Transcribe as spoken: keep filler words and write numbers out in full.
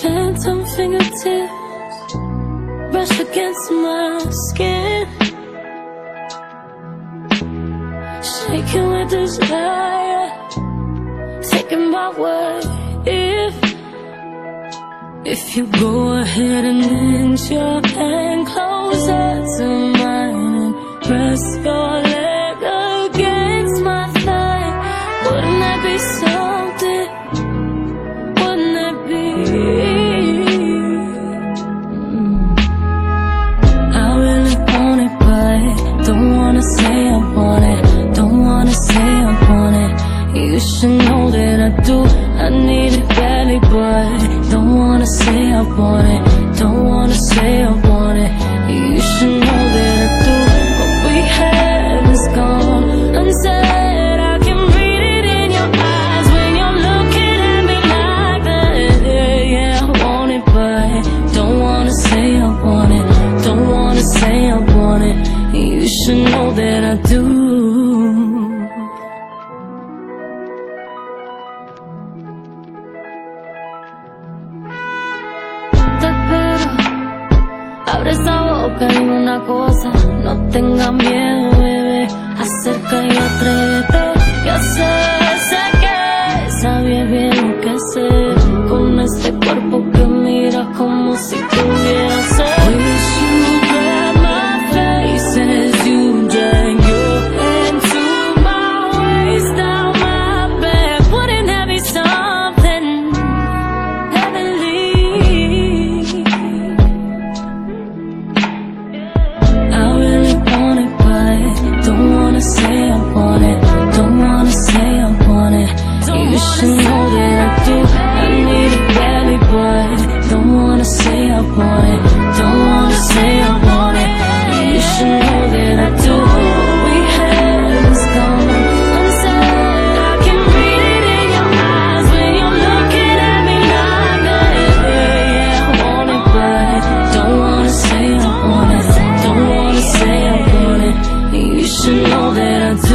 phantom fingertips brush against my skin, shaking with desire, thinking about what if. If you go ahead and inch your hand closer to mine and press your leg against my thigh, wouldn't that be something? Wouldn't that be? Mm. I really want it, but don't wanna say I want it. Don't wanna say I want it. You should know that I do. I need it badly, but don't wanna say I want it. Don't wanna say I want it. You should know that I do. What we have is gone unsaid. I can read it in your eyes when you're looking at me like that. Yeah, I want it, but don't wanna say I want it. Don't wanna say I want it. You should know that I do. Abre esa boca y una cosa, no tengas miedo, bebé, acerca y atrévete. Yo sé, sé que sabes bien lo que hacer con este cuerpo que mira como si tuviera sed. Wish you grabbed my face as you drag your hand to my waist, down my back. Wouldn't that be something heavenly? Say I want it, don't wanna say I want it. You should know that I do. I need it badly, but don't wanna say I want it. Don't wanna say I want it. You should know that I do. What we have is gone unsaid. I can read it in your eyes when you're looking at me like that. Yeah, I want it, but don't wanna say I want it. Don't wanna say I want it. You should know that I do.